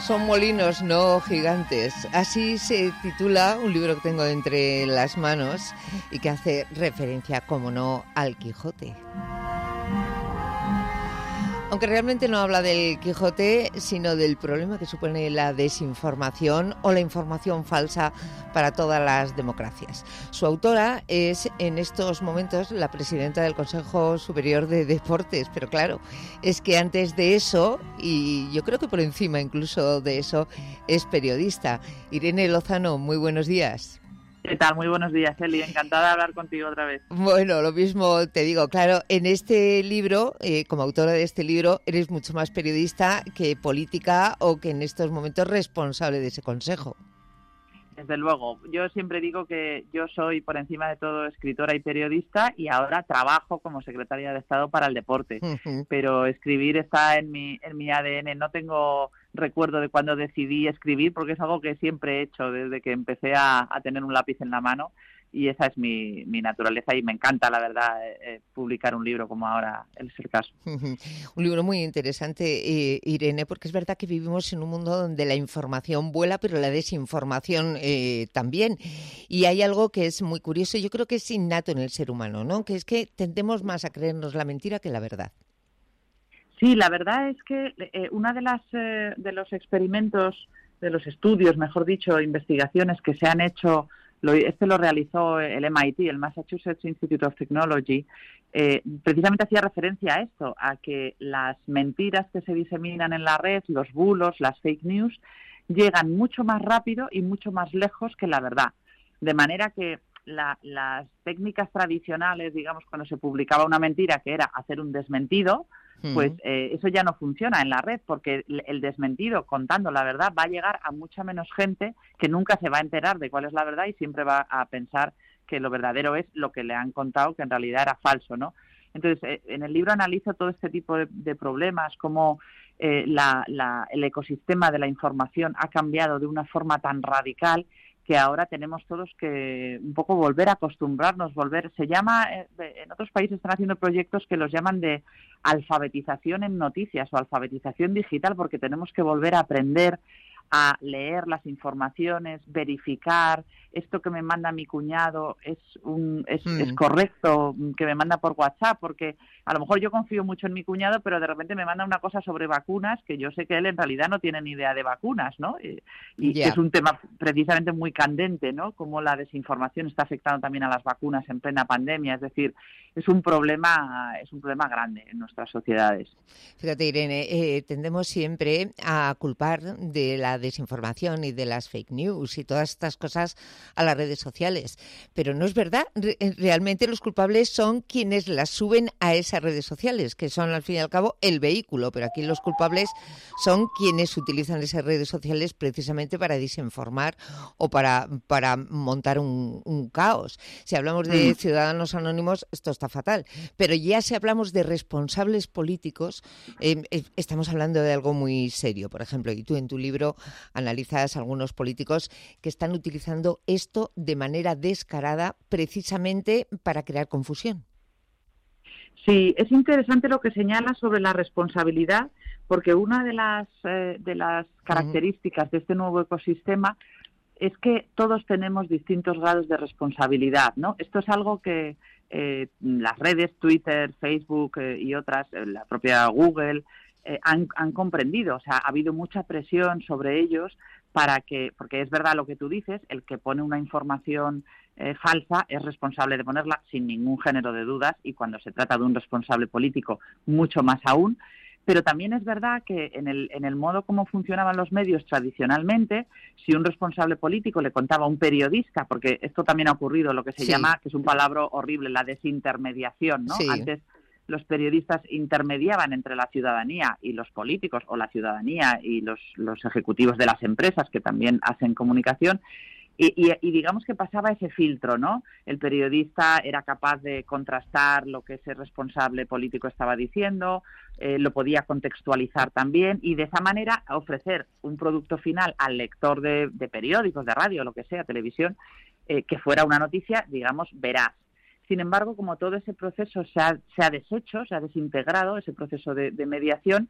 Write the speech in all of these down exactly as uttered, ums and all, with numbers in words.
Son molinos, no gigantes. Así se titula un libro que tengo entre las manos y que hace referencia, como no, al Quijote. Aunque realmente no habla del Quijote, sino del problema que supone la desinformación o la información falsa para todas las democracias. Su autora es en estos momentos la presidenta del Consejo Superior de Deportes, pero claro, es que antes de eso, y yo creo que por encima incluso de eso, es periodista. Irene Lozano, muy buenos días. ¿Qué tal? Muy buenos días, Eli. Encantada de hablar contigo otra vez. Bueno, lo mismo te digo. Claro, en este libro, eh, como autora de este libro, eres mucho más periodista que política o que en estos momentos responsable de ese consejo. Desde luego. Yo siempre digo que yo soy, por encima de todo, escritora y periodista y ahora trabajo como secretaria de Estado para el deporte. Uh-huh. Pero escribir está en mi, en mi A D N. No tengo recuerdo de cuando decidí escribir porque es algo que siempre he hecho desde que empecé a, a tener un lápiz en la mano y esa es mi, mi naturaleza y me encanta, la verdad, eh, publicar un libro como ahora es el caso. Uh-huh. Un libro muy interesante, eh, Irene, porque es verdad que vivimos en un mundo donde la información vuela, pero la desinformación eh, también. Y hay algo que es muy curioso, yo creo que es innato en el ser humano, ¿no? Que es que tendemos más a creernos la mentira que la verdad. Sí, la verdad es que eh, una de las eh, de los experimentos, de los estudios, mejor dicho, investigaciones que se han hecho, lo, este lo realizó el M I T, el Massachusetts Institute of Technology, eh, precisamente hacía referencia a esto, a que las mentiras que se diseminan en la red, los bulos, las fake news, llegan mucho más rápido y mucho más lejos que la verdad. De manera que la, las técnicas tradicionales, digamos, cuando se publicaba una mentira, que era hacer un desmentido, pues eh, eso ya no funciona en la red porque el desmentido, contando la verdad, va a llegar a mucha menos gente que nunca se va a enterar de cuál es la verdad y siempre va a pensar que lo verdadero es lo que le han contado, que en realidad era falso, ¿no? Entonces, eh, en el libro analizo todo este tipo de, de problemas, cómo eh, la, la, el ecosistema de la información ha cambiado de una forma tan radical que ahora tenemos todos que un poco volver a acostumbrarnos, volver, se llama, en otros países están haciendo proyectos que los llaman de alfabetización en noticias o alfabetización digital, porque tenemos que volver a aprender a leer las informaciones, verificar esto que me manda mi cuñado es un es, mm. es correcto, que me manda por WhatsApp, porque a lo mejor yo confío mucho en mi cuñado, pero de repente me manda una cosa sobre vacunas que yo sé que él en realidad no tiene ni idea de vacunas, ¿no? Y, y yeah. que es un tema precisamente muy candente, ¿no? Cómo la desinformación está afectando también a las vacunas en plena pandemia, es decir, es un problema es un problema grande en nuestras sociedades. Fíjate, Irene, eh, tendemos siempre a culpar de la desinformación y de las fake news y todas estas cosas a las redes sociales, pero no es verdad. Re- realmente los culpables son quienes las suben a esas redes sociales, que son al fin y al cabo el vehículo, pero aquí los culpables son quienes utilizan esas redes sociales precisamente para desinformar o para, para montar un, un caos. Si hablamos de mm. ciudadanos anónimos, esto está fatal, pero ya si hablamos de responsables políticos, eh, eh, estamos hablando de algo muy serio. Por ejemplo, y tú en tu libro analizas algunos políticos que están utilizando esto de manera descarada precisamente para crear confusión. Sí, es interesante lo que señala sobre la responsabilidad, porque una de las eh, de las características uh-huh. de este nuevo ecosistema es que todos tenemos distintos grados de responsabilidad, ¿no? Esto es algo que eh, las redes, Twitter, Facebook eh, y otras, eh, la propia Google, eh, han, han comprendido. O sea, ha habido mucha presión sobre ellos para que, porque es verdad lo que tú dices, el que pone una información eh, falsa es responsable de ponerla sin ningún género de dudas y cuando se trata de un responsable político, mucho más aún. Pero también es verdad que en el, en el modo como funcionaban los medios tradicionalmente, si un responsable político le contaba a un periodista, porque esto también ha ocurrido, lo que se sí. llama, que es un palabra horrible, la desintermediación, ¿no? Sí. Antes los periodistas intermediaban entre la ciudadanía y los políticos, o la ciudadanía y los, los ejecutivos de las empresas, que también hacen comunicación, Y, y, y digamos que pasaba ese filtro, ¿no? El periodista era capaz de contrastar lo que ese responsable político estaba diciendo, eh, lo podía contextualizar también y de esa manera ofrecer un producto final al lector de, de periódicos, de radio, lo que sea, televisión, eh, que fuera una noticia, digamos, veraz. Sin embargo, como todo ese proceso se ha, se ha deshecho, se ha desintegrado, ese proceso de, de mediación,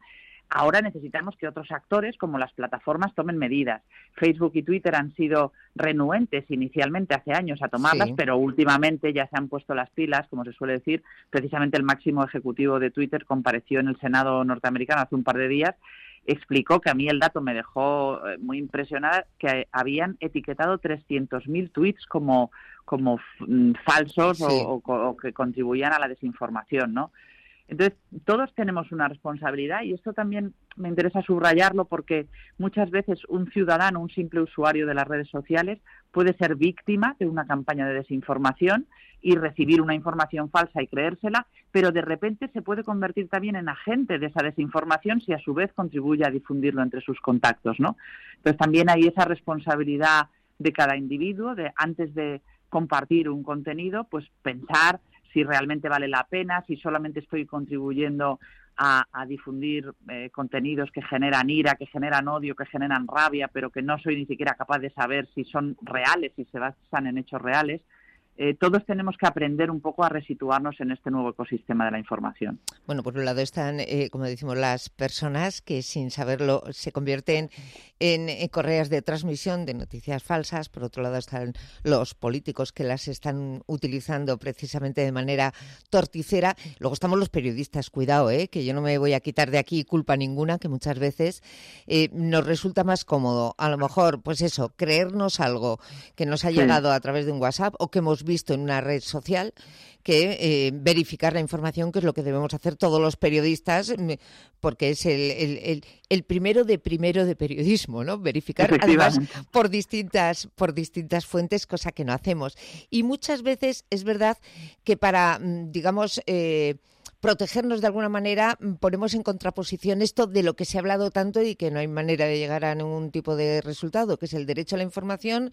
Ahora necesitamos que otros actores, como las plataformas, tomen medidas. Facebook y Twitter han sido renuentes inicialmente hace años a tomarlas, sí. pero últimamente ya se han puesto las pilas, como se suele decir. Precisamente el máximo ejecutivo de Twitter compareció en el Senado norteamericano hace un par de días, explicó, que a mí el dato me dejó muy impresionada, que habían etiquetado trescientos mil tweets como, como falsos sí. o, o, o que contribuían a la desinformación, ¿no? Entonces, todos tenemos una responsabilidad y esto también me interesa subrayarlo porque muchas veces un ciudadano, un simple usuario de las redes sociales puede ser víctima de una campaña de desinformación y recibir una información falsa y creérsela, pero de repente se puede convertir también en agente de esa desinformación si a su vez contribuye a difundirlo entre sus contactos, ¿no? Entonces, también hay esa responsabilidad de cada individuo de, antes de compartir un contenido, pues pensar si realmente vale la pena, si solamente estoy contribuyendo a, a difundir eh, contenidos que generan ira, que generan odio, que generan rabia, pero que no soy ni siquiera capaz de saber si son reales, si se basan en hechos reales. Eh, todos tenemos que aprender un poco a resituarnos en este nuevo ecosistema de la información. Bueno, por un lado están, eh, como decimos, las personas que sin saberlo se convierten en, en correas de transmisión de noticias falsas. Por otro lado están los políticos que las están utilizando precisamente de manera torticera. Luego estamos los periodistas, cuidado, eh, que yo no me voy a quitar de aquí culpa ninguna, que muchas veces eh, nos resulta más cómodo, a lo mejor, pues eso, creernos algo que nos ha sí. llegado a través de un WhatsApp o que hemos visto en una red social que eh, verificar la información, que es lo que debemos hacer todos los periodistas, porque es el, el, el, el primero de primero de periodismo, ¿no? Verificar además por distintas, por distintas fuentes, cosa que no hacemos. Y muchas veces es verdad que para, digamos, eh, protegernos de alguna manera, ponemos en contraposición esto de lo que se ha hablado tanto y que no hay manera de llegar a ningún tipo de resultado, que es el derecho a la información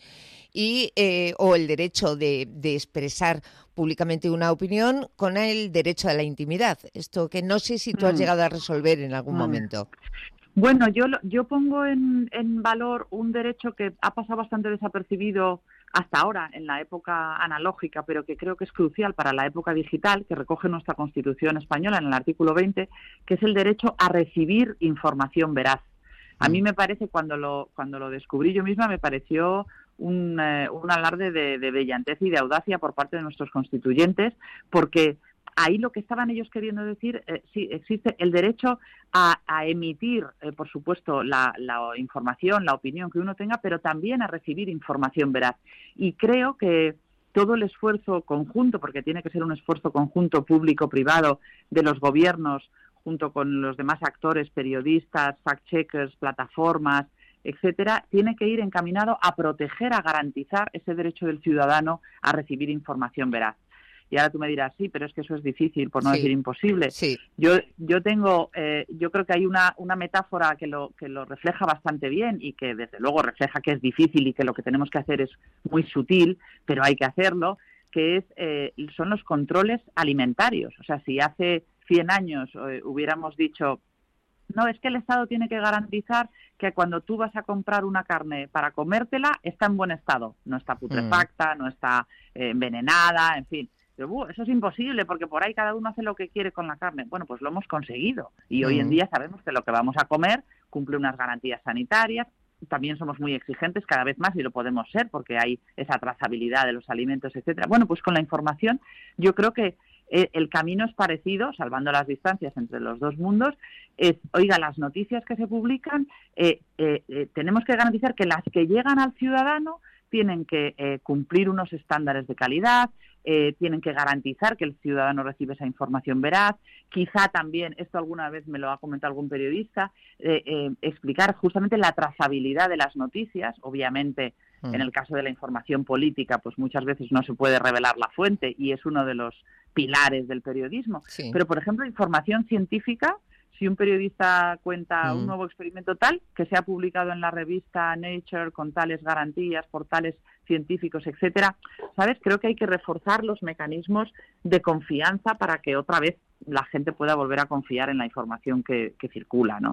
y y o el derecho de, de expresar públicamente una opinión con el derecho a la intimidad. Esto que no sé si tú has llegado a resolver en algún momento. Bueno, yo yo pongo en, en valor un derecho que ha pasado bastante desapercibido hasta ahora, en la época analógica, pero que creo que es crucial para la época digital, que recoge nuestra Constitución española en el artículo veinte, que es el derecho a recibir información veraz. A mí me parece, cuando lo cuando lo descubrí yo misma, me pareció un, eh, un alarde de, de brillantez y de audacia por parte de nuestros constituyentes, porque ahí lo que estaban ellos queriendo decir, eh, sí, existe el derecho a, a emitir, eh, por supuesto, la, la información, la opinión que uno tenga, pero también a recibir información veraz. Y creo que todo el esfuerzo conjunto, porque tiene que ser un esfuerzo conjunto público-privado de los gobiernos, junto con los demás actores, periodistas, fact-checkers, plataformas, etcétera, tiene que ir encaminado a proteger, a garantizar ese derecho del ciudadano a recibir información veraz. Y ahora tú me dirás, sí, pero es que eso es difícil, por no sí, decir imposible. Sí. Yo yo tengo, eh, yo creo que hay una, una metáfora que lo que lo refleja bastante bien y que desde luego refleja que es difícil y que lo que tenemos que hacer es muy sutil, pero hay que hacerlo, que es eh, son los controles alimentarios. O sea, si hace cien años eh, hubiéramos dicho, no, es que el Estado tiene que garantizar que cuando tú vas a comprar una carne para comértela está en buen estado, no está putrefacta, mm. no está eh, envenenada, en fin. Pero, uh, eso es imposible porque por ahí cada uno hace lo que quiere con la carne. Bueno, pues lo hemos conseguido y mm. hoy en día sabemos que lo que vamos a comer cumple unas garantías sanitarias. También somos muy exigentes cada vez más y lo podemos ser porque hay esa trazabilidad de los alimentos, etcétera. Bueno, pues con la información yo creo que eh, el camino es parecido, salvando las distancias entre los dos mundos. Es, oiga, las noticias que se publican, eh, eh, eh, tenemos que garantizar que las que llegan al ciudadano tienen que eh, cumplir unos estándares de calidad, eh, tienen que garantizar que el ciudadano recibe esa información veraz, quizá también, esto alguna vez me lo ha comentado algún periodista, eh, eh, explicar justamente la trazabilidad de las noticias. Obviamente, mm. en el caso de la información política, pues muchas veces no se puede revelar la fuente y es uno de los pilares del periodismo. Sí. Pero, por ejemplo, información científica, si un periodista cuenta mm. un nuevo experimento tal, que se ha publicado en la revista Nature con tales garantías, por tales científicos, etcétera, ¿sabes? Creo que hay que reforzar los mecanismos de confianza para que otra vez la gente pueda volver a confiar en la información que, que circula, ¿no?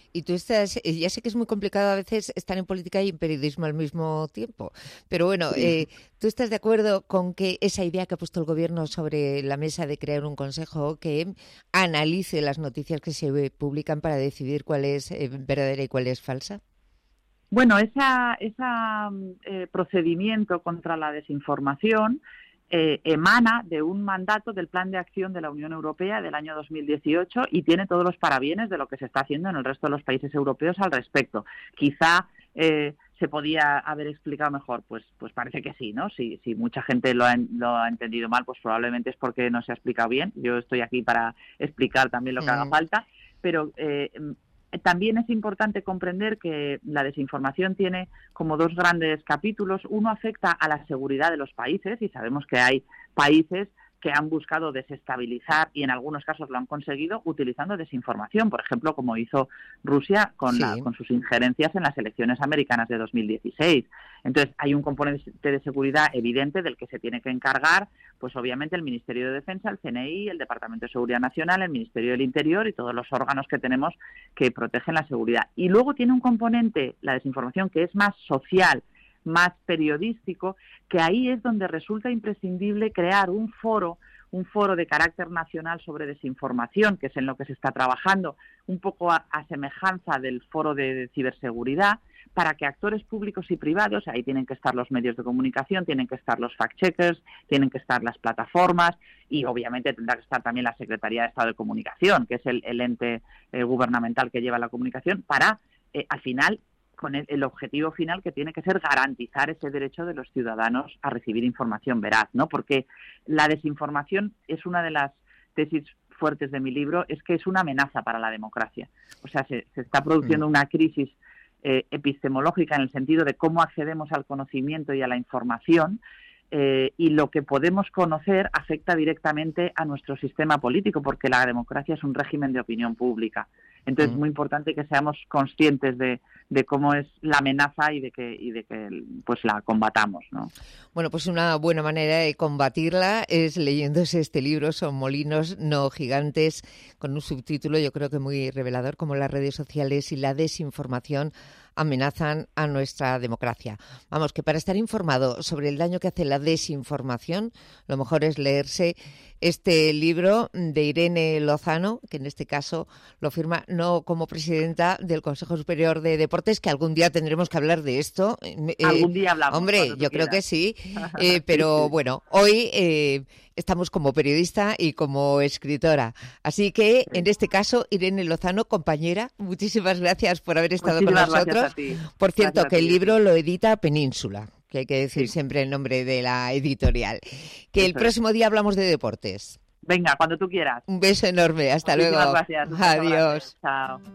Y tú estás, ya sé que es muy complicado a veces estar en política y en periodismo al mismo tiempo, pero bueno, Sí. eh, ¿tú estás de acuerdo con que esa idea que ha puesto el Gobierno sobre la mesa de crear un consejo que analice las noticias que se publican para decidir cuál es eh, verdadera y cuál es falsa? Bueno, ese esa, eh, procedimiento contra la desinformación eh, emana de un mandato del Plan de Acción de la Unión Europea del año dos mil dieciocho y tiene todos los parabienes de lo que se está haciendo en el resto de los países europeos al respecto. Quizá eh, se podía haber explicado mejor, pues, pues parece que sí, ¿no? Si, si mucha gente lo ha, lo ha entendido mal, pues probablemente es porque no se ha explicado bien. Yo estoy aquí para explicar también lo que haga Mm. falta, pero eh, también es importante comprender que la desinformación tiene como dos grandes capítulos. Uno afecta a la seguridad de los países y sabemos que hay países que han buscado desestabilizar y en algunos casos lo han conseguido utilizando desinformación, por ejemplo, como hizo Rusia con, Sí. la, con sus injerencias en las elecciones americanas de dos mil dieciséis. Entonces, hay un componente de seguridad evidente del que se tiene que encargar, pues obviamente el Ministerio de Defensa, el C N I, el Departamento de Seguridad Nacional, el Ministerio del Interior y todos los órganos que tenemos que protegen la seguridad. Y luego tiene un componente, la desinformación, que es más social, más periodístico, que ahí es donde resulta imprescindible crear un foro, un foro de carácter nacional sobre desinformación, que es en lo que se está trabajando, un poco a, a semejanza del foro de, de ciberseguridad, para que actores públicos y privados, ahí tienen que estar los medios de comunicación, tienen que estar los fact-checkers, tienen que estar las plataformas y obviamente tendrá que estar también la Secretaría de Estado de Comunicación, que es el, el ente eh, gubernamental que lleva la comunicación, para, eh, al final, con el, el objetivo final que tiene que ser garantizar ese derecho de los ciudadanos a recibir información veraz, ¿no? Porque la desinformación es una de las tesis fuertes de mi libro, es que es una amenaza para la democracia. O sea, se, se está produciendo una crisis eh, epistemológica en el sentido de cómo accedemos al conocimiento y a la información, eh, y lo que podemos conocer afecta directamente a nuestro sistema político, porque la democracia es un régimen de opinión pública. Entonces, es muy importante que seamos conscientes de, de cómo es la amenaza y de que y de que pues la combatamos, ¿no? Bueno, pues una buena manera de combatirla es leyéndose este libro, Son molinos, no gigantes, con un subtítulo yo creo que muy revelador, como las redes sociales y la desinformación amenazan a nuestra democracia. Vamos, que para estar informado sobre el daño que hace la desinformación, lo mejor es leerse este libro de Irene Lozano, que en este caso lo firma no como presidenta del Consejo Superior de Deportes, que algún día tendremos que hablar de esto. Eh, algún día hablamos. Hombre, yo creo quieras. que sí, eh, pero sí, sí. bueno, hoy eh, estamos como periodista y como escritora. Así que, en este caso, Irene Lozano, compañera, muchísimas gracias por haber estado Muchísimas con nosotros. Por cierto, gracias que el ti. libro lo edita Península, que hay que decir sí. siempre el nombre de la editorial. Que Eso el próximo es. día hablamos de deportes. Venga, cuando tú quieras. Un beso enorme. Hasta Muchísimas luego. gracias. Adiós. Chao.